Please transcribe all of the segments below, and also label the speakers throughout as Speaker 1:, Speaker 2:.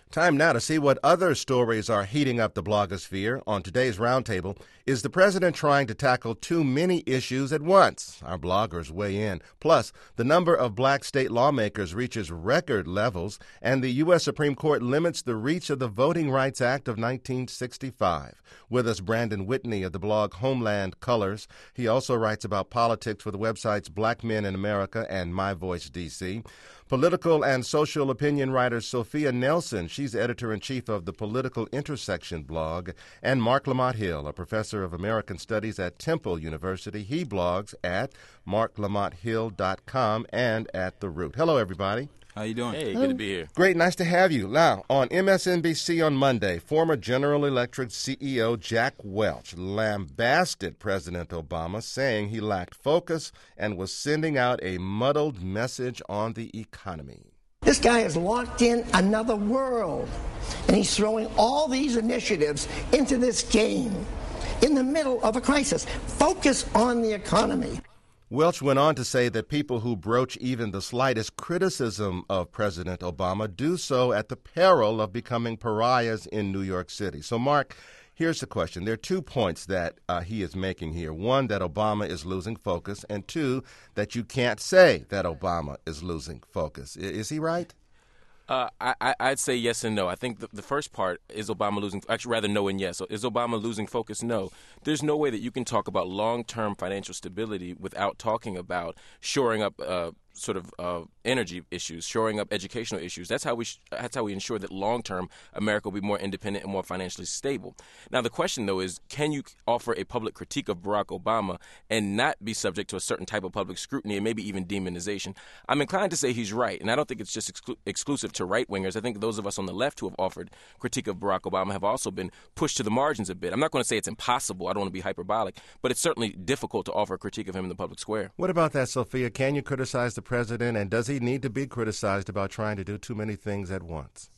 Speaker 1: Time now to see what other stories are heating up the blogosphere. On today's roundtable, is the president trying to tackle too many issues at once? Our bloggers weigh in. Plus, the number of black state lawmakers reaches record levels, and the U.S. Supreme Court limits the reach of the Voting Rights Act of 1965. With us, Brandon Whitney of the blog Homeland Colors. He also writes about politics for the websites Black Men in America and My Voice DC. Political and social opinion writer Sophia Nelson, she's editor-in-chief of the Political Intersection blog, and Mark Lamont Hill, a professor of American Studies at Temple University. He blogs at marklamonthill.com and at The Root. Hello, everybody.
Speaker 2: How you doing?
Speaker 3: Hey, good to be here.
Speaker 1: Great, nice to have you. Now, on MSNBC on Monday, former General Electric CEO Jack Welch lambasted President Obama, saying he lacked focus and was sending out a muddled message on the economy.
Speaker 4: This guy is locked in another world, and he's throwing all these initiatives into this game in the middle of a crisis. Focus on the economy.
Speaker 1: Welch went on to say that people who broach even the slightest criticism of President Obama do so at the peril of becoming pariahs in New York City. So, Mark, here's the question. There are 2 points that he is making here. One, that Obama is losing focus, and two, that you can't say that Obama is losing focus. Is he right?
Speaker 3: I'd say yes and no. I think the first part is Obama losing, actually rather no and yes. So is Obama losing focus? No. There's no way that you can talk about long-term financial stability without talking about shoring up energy issues, shoring up educational issues. That's how we ensure that long-term America will be more independent and more financially stable. Now, the question, though, is can you offer a public critique of Barack Obama and not be subject to a certain type of public scrutiny and maybe even demonization? I'm inclined to say he's right, and I don't think it's just exclusive to right-wingers. I think those of us on the left who have offered critique of Barack Obama have also been pushed to the margins a bit. I'm not going to say it's impossible. I don't want to be hyperbolic, but it's certainly difficult to offer a critique of him in the public square.
Speaker 1: What about that, Sophia? Can you criticize the president, and does he need to be criticized about trying to do too many things at once?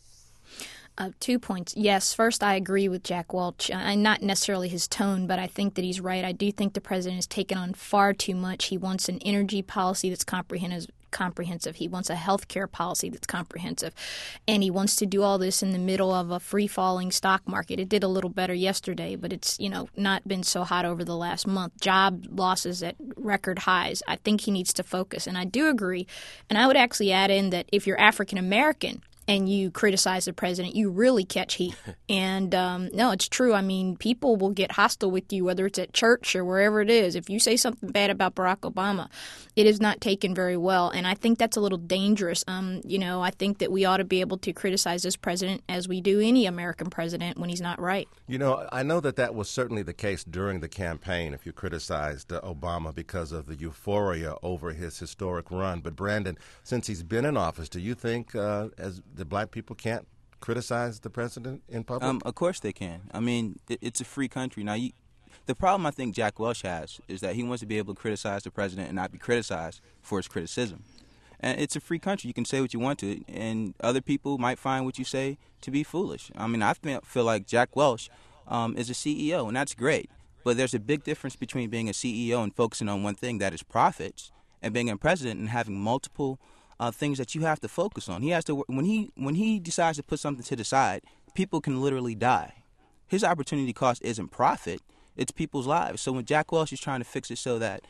Speaker 5: 2 points. Yes, first, I agree with Jack Welch, and not necessarily his tone, but I think that he's right. I do think the president has taken on far too much. He wants an energy policy that's comprehensive. He wants a health care policy that's comprehensive. And he wants to do all this in the middle of a free-falling stock market. It did a little better yesterday, but it's, not been so hot over the last month. Job losses at record highs. I think he needs to focus. And I do agree. And I would actually add in that if you're African American and you criticize the president, you really catch heat. And no, it's true. I mean, people will get hostile with you, whether it's at church or wherever it is. If you say something bad about Barack Obama, it is not taken very well. And I think that's a little dangerous. I think that we ought to be able to criticize this president as we do any American president when he's not right.
Speaker 1: I know that was certainly the case during the campaign if you criticized Obama because of the euphoria over his historic run. But, Brandon, since he's been in office, do you think as the black people can't criticize the president in public?
Speaker 2: Of course they can. I mean, it's a free country. Now, the problem I think Jack Welch has is that he wants to be able to criticize the president and not be criticized for his criticism. And it's a free country. You can say what you want to, and other people might find what you say to be foolish. I mean, I feel like Jack Welch is a CEO, and that's great. But there's a big difference between being a CEO and focusing on one thing, that is profits, and being a president and having multiple things that you have to focus on. He has to when he decides to put something to the side, people can literally die. His opportunity cost isn't profit; it's people's lives. So when Jack Welch is trying to fix it so that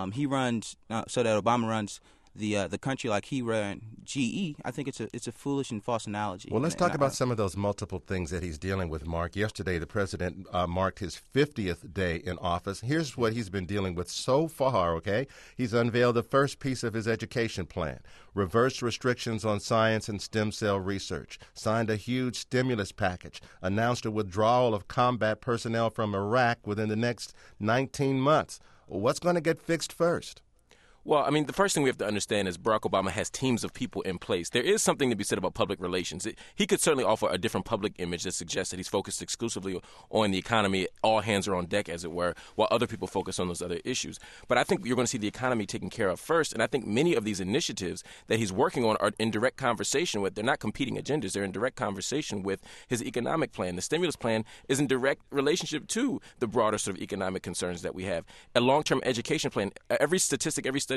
Speaker 2: so that Obama runs the country like he ran GE, I think it's a foolish and false analogy.
Speaker 1: Well, let's talk about some of those multiple things that he's dealing with, Mark. Yesterday, the president marked his 50th day in office. Here's what he's been dealing with so far, okay? He's unveiled the first piece of his education plan, reversed restrictions on science and stem cell research, signed a huge stimulus package, announced a withdrawal of combat personnel from Iraq within the next 19 months. What's going to get fixed first?
Speaker 3: Well, I mean, the first thing we have to understand is Barack Obama has teams of people in place. There is something to be said about public relations. He could certainly offer a different public image that suggests that he's focused exclusively on the economy, all hands are on deck, as it were, while other people focus on those other issues. But I think you're going to see the economy taken care of first, and I think many of these initiatives that he's working on are in direct conversation with. They're not competing agendas. They're in direct conversation with his economic plan. The stimulus plan is in direct relationship to the broader sort of economic concerns that we have. A long-term education plan, every statistic, every study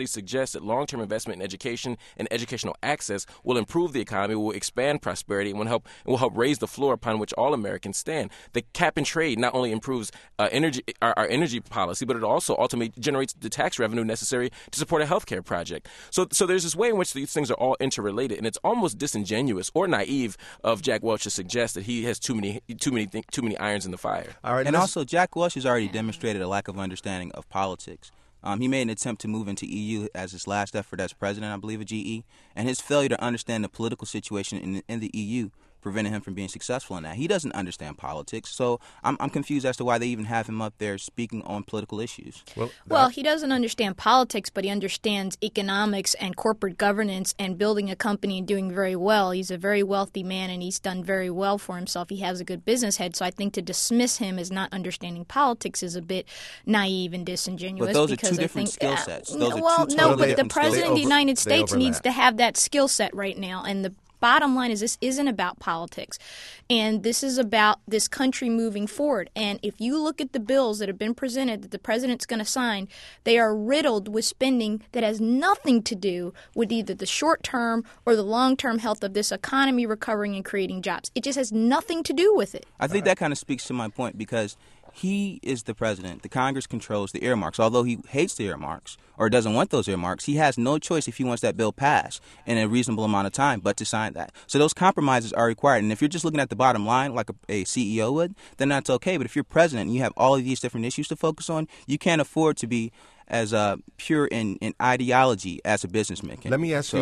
Speaker 3: studies suggest that long-term investment in education and educational access will improve the economy, will expand prosperity, and will help raise the floor upon which all Americans stand. The cap and trade not only improves our energy policy, but it also ultimately generates the tax revenue necessary to support a healthcare project. So there's this way in which these things are all interrelated, and it's almost disingenuous or naive of Jack Welch to suggest that he has too many irons in the fire.
Speaker 1: All right,
Speaker 2: and also, Jack Welch has already demonstrated a lack of understanding of politics. He made an attempt to move into EU as his last effort as president, I believe, of GE, and his failure to understand the political situation in the EU prevented him from being successful in that. He doesn't understand politics, so I'm confused as to why they even have him up there speaking on political issues.
Speaker 5: Well, he doesn't understand politics, but he understands economics and corporate governance and building a company and doing very well. He's a very wealthy man, and he's done very well for himself. He has a good business head, so I think to dismiss him as not understanding politics is a bit naive and disingenuous.
Speaker 2: But those are two different skill sets.
Speaker 5: But the president of the United States needs to have that skill set right now, and the bottom line is this isn't about politics, and this is about this country moving forward. And if you look at the bills that have been presented that the president's going to sign, they are riddled with spending that has nothing to do with either the short-term or the long-term health of this economy recovering and creating jobs. It just has nothing to do with it.
Speaker 2: I think that kind of speaks to my point, because he is the president. The Congress controls the earmarks. Although he hates the earmarks or doesn't want those earmarks, he has no choice if he wants that bill passed in a reasonable amount of time but to sign that. So those compromises are required. And if you're just looking at the bottom line like a CEO would, then that's okay. But if you're president and you have all of these different issues to focus on, you can't afford to be as pure in ideology as a businessman can.
Speaker 1: Let me ask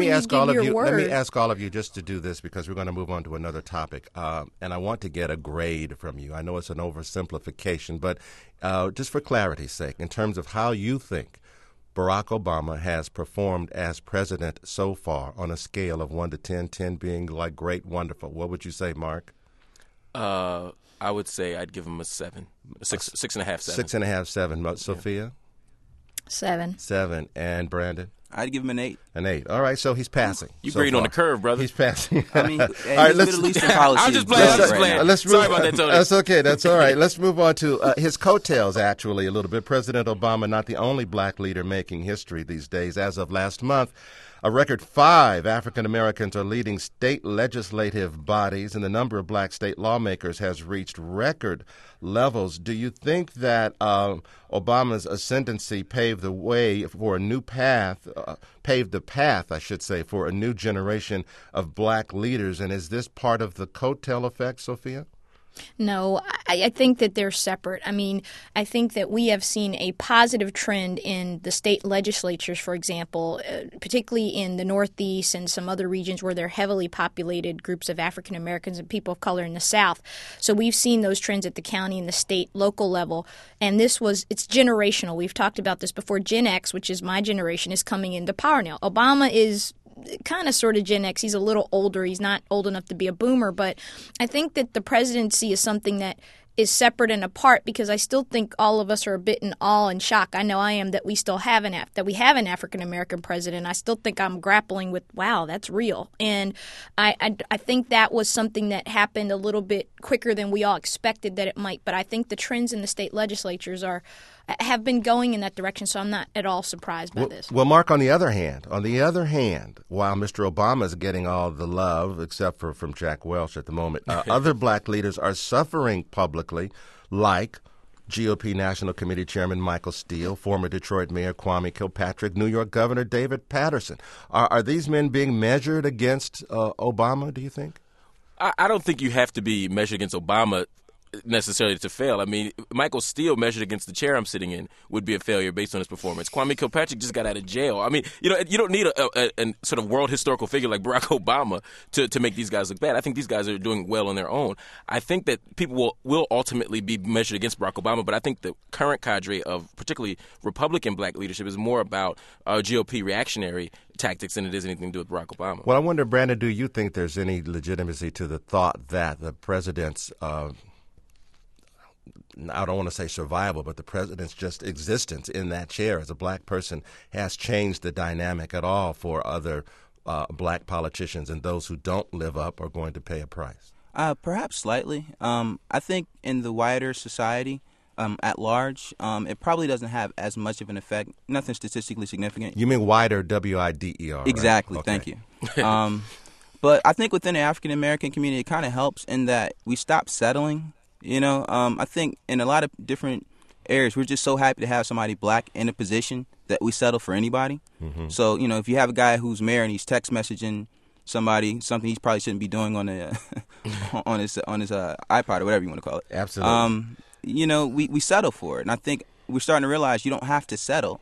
Speaker 1: all of you just to do this, because we're going to move on to another topic, and I want to get a grade from you. I know it's an oversimplification, but just for clarity's sake, in terms of how you think Barack Obama has performed as president so far on a scale of 1 to 10, 10 being like great, wonderful, what would you say, Mark?
Speaker 3: I would say I'd give him a 7, 6.5, 7.
Speaker 1: 6.5, 7. Sophia?
Speaker 5: 7.
Speaker 1: 7. And Brandon?
Speaker 2: I'd give him an 8.
Speaker 1: An 8. All right, so he's passing.
Speaker 3: You grade on the curve, brother.
Speaker 1: He's passing.
Speaker 2: I mean,
Speaker 1: all right,
Speaker 2: let's I'm
Speaker 3: just playing.
Speaker 1: Sorry about that, Tony. That's okay. That's all right. Let's move on to his coattails, actually, a little bit. President Obama, not the only black leader making history these days. As of last month, a record 5 African Americans are leading state legislative bodies, and the number of black state lawmakers has reached record levels. Do you think that Obama's ascendancy paved the way for a new path, paved the path, I should say, for a new generation of black leaders? And is this part of the coattail effect, Sophia?
Speaker 5: No, I think that they're separate. I mean, I think that we have seen a positive trend in the state legislatures, for example, particularly in the Northeast and some other regions where there are heavily populated groups of African Americans and people of color in the South. So we've seen those trends at the county and the state, local level. And it's generational. We've talked about this before. Gen X, which is my generation, is coming into power now. Obama is kind of sort of Gen X. He's a little older. He's not old enough to be a boomer, but I think that the presidency is something that is separate and apart, because I still think all of us are a bit in awe and shock. I know I am that we still have an African American president. I still think I'm grappling with, wow, that's real. And I think that was something that happened a little bit quicker than we all expected that it might. But I think the trends in the state legislatures have been going in that direction, so I'm not at all surprised by this.
Speaker 1: Well, Mark, on the other hand, while Mr. Obama is getting all the love, except for from Jack Welch at the moment, other black leaders are suffering publicly, like GOP National Committee Chairman Michael Steele, former Detroit Mayor Kwame Kilpatrick, New York Governor David Paterson. Are these men being measured against Obama, do you think?
Speaker 3: I don't think you have to be measured against Obama necessarily to fail. I mean, Michael Steele measured against the chair I'm sitting in would be a failure based on his performance. Kwame Kilpatrick just got out of jail. I mean, you don't need a sort of world historical figure like Barack Obama to make these guys look bad. I think these guys are doing well on their own. I think that people will ultimately be measured against Barack Obama, but I think the current cadre of particularly Republican black leadership is more about GOP reactionary tactics than it is anything to do with Barack Obama.
Speaker 1: Well, I wonder, Brandon, do you think there's any legitimacy to the thought that the president's I don't want to say survival, but the president's just existence in that chair as a black person has changed the dynamic at all for other black politicians, and those who don't live up are going to pay a price?
Speaker 2: Perhaps slightly. I think in the wider society, at large, it probably doesn't have as much of an effect. Nothing statistically significant.
Speaker 1: You mean wider, WIDER?
Speaker 2: Exactly.
Speaker 1: Right? Okay.
Speaker 2: Thank you. But I think within the African American community, it kind of helps in that we stop settling. I think in a lot of different areas, we're just so happy to have somebody black in a position that we settle for anybody. Mm-hmm. So, if you have a guy who's mayor and he's text messaging somebody something he probably shouldn't be doing on on his iPod or whatever you want to call it.
Speaker 1: Absolutely.
Speaker 2: We settle for it, and I think we're starting to realize you don't have to settle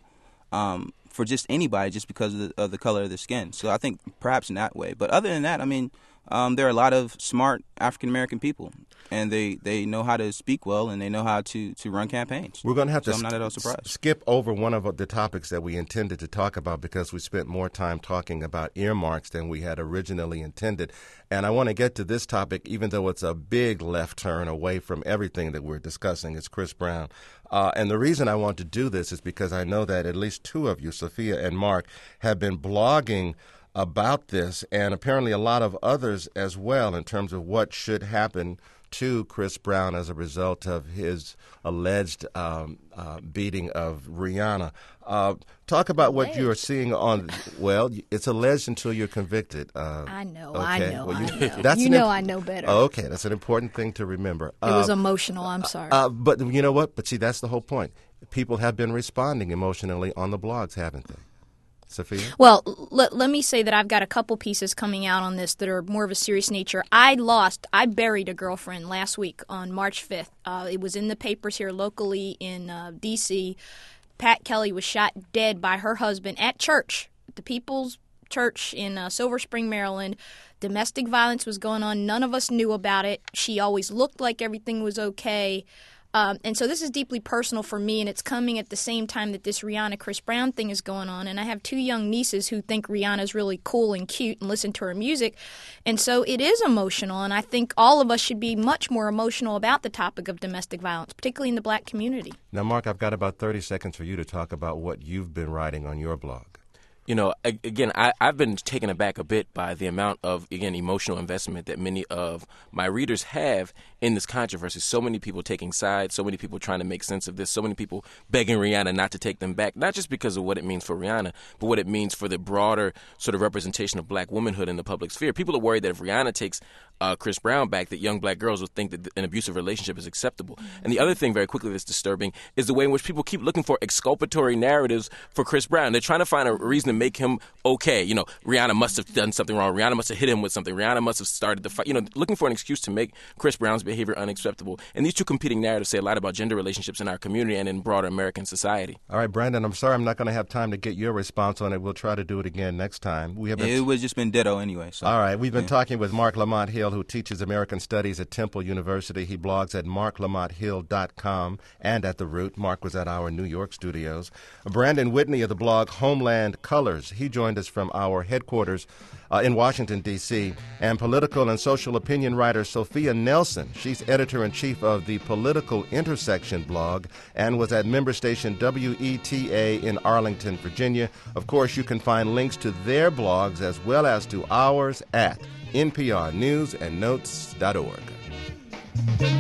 Speaker 2: for just anybody just because of the color of their skin. So I think perhaps in that way. But other than that, I mean, there are a lot of smart African American people, and they know how to speak well, and they know how to run campaigns.
Speaker 1: We're going to have
Speaker 2: so
Speaker 1: to
Speaker 2: I'm not at all surprised.
Speaker 1: Skip over one of the topics that we intended to talk about because we spent more time talking about earmarks than we had originally intended. And I want to get to this topic, even though it's a big left turn away from everything that we're discussing. It's Chris Brown. And the reason I want to do this is because I know that at least two of you, Sophia and Mark, have been blogging about this, and apparently a lot of others as well, in terms of what should happen to Chris Brown as a result of his alleged beating of Rihanna. Talk about what you are seeing on. Well, it's alleged until you're convicted.
Speaker 5: I know.
Speaker 1: Okay.
Speaker 5: I know.
Speaker 1: Well,
Speaker 5: I know. I know better.
Speaker 1: Oh, okay, that's an important thing to remember.
Speaker 5: It was emotional. I'm sorry.
Speaker 1: But you know what? But see, that's the whole point. People have been responding emotionally on the blogs, haven't they? Sophia?
Speaker 5: Well, let me say that I've got a couple pieces coming out on this that are more of a serious nature. I buried a girlfriend last week on March 5th. It was in the papers here locally in D.C. Pat Kelly was shot dead by her husband at church, the People's Church in Silver Spring, Maryland. Domestic violence was going on. None of us knew about it. She always looked like everything was okay. And so this is deeply personal for me, and it's coming at the same time that this Rihanna-Chris Brown thing is going on. And I have two young nieces who think Rihanna's really cool and cute and listen to her music. And so it is emotional, and I think all of us should be much more emotional about the topic of domestic violence, particularly in the black community.
Speaker 1: Now, Mark, I've got about 30 seconds for you to talk about what you've been writing on your blog.
Speaker 3: Again, I've been taken aback a bit by the amount of, again, emotional investment that many of my readers have in this controversy. So many people taking sides, so many people trying to make sense of this, so many people begging Rihanna not to take them back, not just because of what it means for Rihanna, but what it means for the broader sort of representation of black womanhood in the public sphere. People are worried that if Rihanna takes Chris Brown back, that young black girls will think that an abusive relationship is acceptable. And the other thing very quickly that's disturbing is the way in which people keep looking for exculpatory narratives for Chris Brown. They're trying to find a reason to make him okay. Rihanna must have done something wrong. Rihanna must have hit him with something. Rihanna must have started the fight. Looking for an excuse to make Chris Brown's behavior unacceptable. And these two competing narratives say a lot about gender relationships in our community and in broader American society.
Speaker 1: All right, Brandon, I'm sorry I'm not going to have time to get your response on it. We'll try to do it again next time.
Speaker 2: It was just been ditto anyway. So.
Speaker 1: All right, we've been talking with Mark Lamont Hill, who teaches American Studies at Temple University. He blogs at marklamonthill.com and at The Root. Mark was at our New York studios. Brandon Whitney of the blog Homeland Colors. He joined us from our headquarters in Washington, D.C. And political and social opinion writer Sophia Nelson. She's editor-in-chief of the Political Intersection blog and was at member station WETA in Arlington, Virginia. Of course, you can find links to their blogs as well as to ours at nprnewsandnotes.org.